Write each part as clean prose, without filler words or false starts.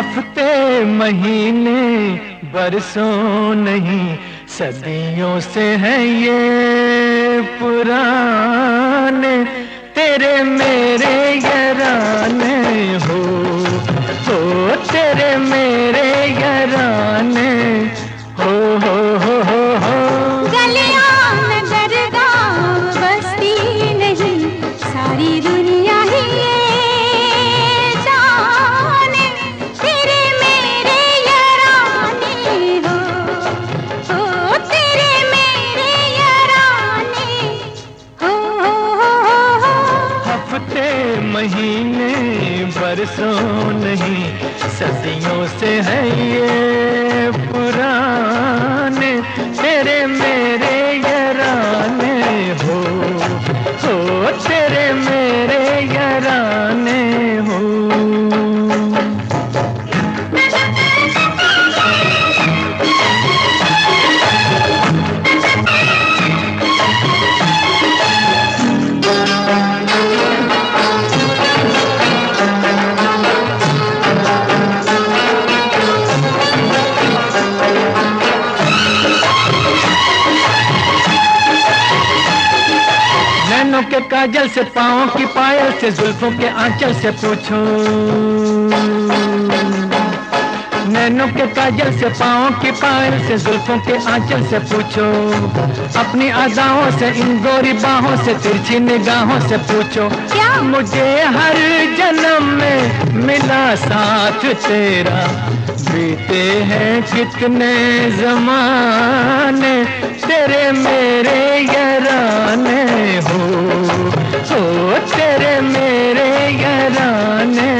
हफ्ते महीने बरसों नहीं सदियों से है ये पुराने, तेरे मेरे यराने हो तेरे मेरे यराने हो। गलियां नगर गाँव बस्ती नहीं सारी दुनिया ही ये जाने, तेरे मेरे यराने हो तेरे मेरे यराने हो। हफ्ते महीने बरसों नहीं सदियों से है ये पुराने, तेरे मेरे यराने हो तेरे मेरे यराने हो। नैनों के काजल से पाँव की पायल से जुल्फों के आंचल से पूछो, नैनों के काजल से पाँव की पायल से जुल्फों के आंचल से पूछो, अपनी अदाओं से इन गोरी बाहों से तिरछी निगाहों से पूछो, क्या मुझे हर जन्म में मिला साथ तेरा, बीते हैं कितने जमाने, तेरे मेरे यराने हो तेरे मेरे यराने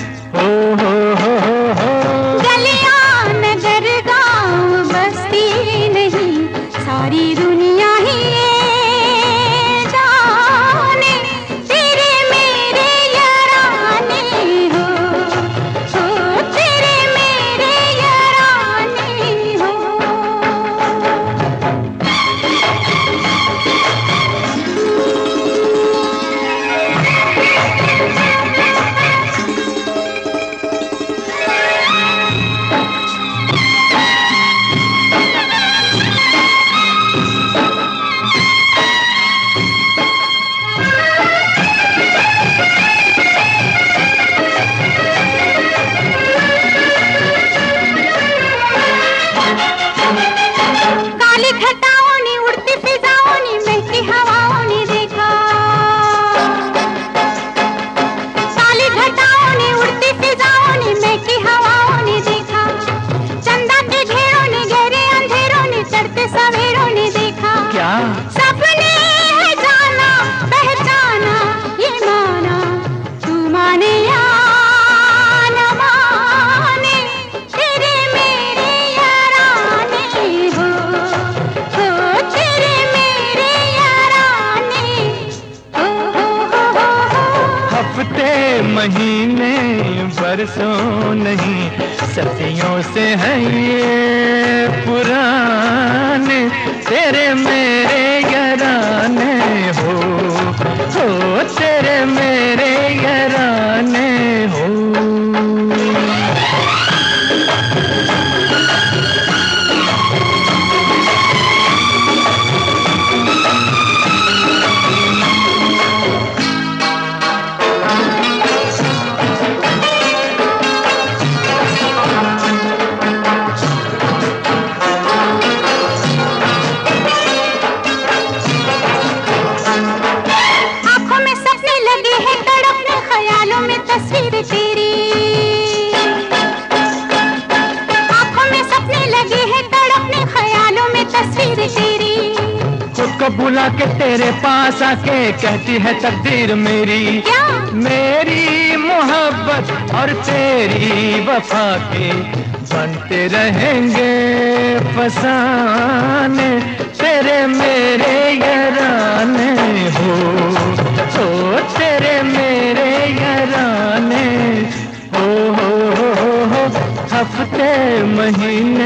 हो। गलियां नगर गाँव बस्ती नहीं सारी दुनिया ही ये जाने, तेरे मेरे यराने हो तेरे मेरे यराने हो। काली घटाओं ने उड़ती फिजाओं ने महकी हवाओं ने देखा, काली घटाओं ने उड़ती फिजाओं ने महकी हवाओं ने देखा, चंदा के घेरों ने गहरे अंधेरों ने चढ़ते सवेरों ने देखा, क्या सपने है जाना पहचाना ये माना, तू माने या न माने, तेरे मेरे यराने हो तेरे मेरे यराने हो। हफ्ते महीने बरसों नहीं सदियों से है ये पुराने, तेरे मेरे यराने हो तेरे मेरे यराने हो। आँखों में सपने लगे हैं तड़पने ख्यालों में तस्वीर तेरी, आँखों में सपने लगे हैं तड़पने ख्यालों में तस्वीर तेरी, खुद को बुला के तेरे पास आके कहती है तकदीर मेरी, क्या मेरी मोहब्बत और तेरी वफा के बनते रहेंगे फसाने, तेरे मेरे यराने हो तेरे मेरे यराने हो। हफ्ते महीने